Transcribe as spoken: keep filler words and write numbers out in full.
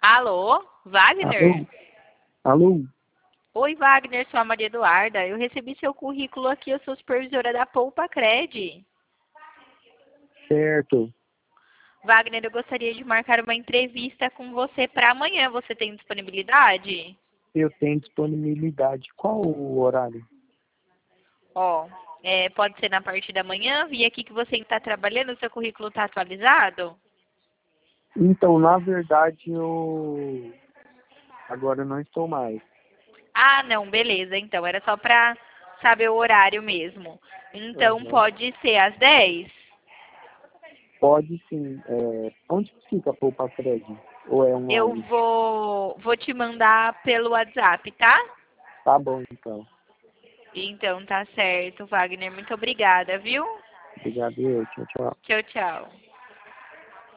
Alô, Wagner? Alô? Alô? Oi, Wagner, sou a Maria Eduarda. Eu recebi seu currículo aqui, eu sou supervisora da Poupa Cred. Certo. Wagner, eu gostaria de marcar uma entrevista com você para amanhã. Você tem disponibilidade? Eu tenho disponibilidade. Qual o horário? Ó, é, pode ser na parte da manhã. Vi aqui que você está trabalhando, seu currículo está atualizado? Então, na verdade, eu agora não estou mais. Ah, não, beleza. Então, era só para saber o horário mesmo. Então, Aham. pode ser às dez? Pode sim. É, onde que fica a Poupa Cred? Ou é Eu online? vou, vou te mandar pelo WhatsApp, tá? Tá bom, então. Então, tá certo, Wagner. Muito obrigada, viu? Obrigado. Eu. Tchau, tchau. Tchau, tchau.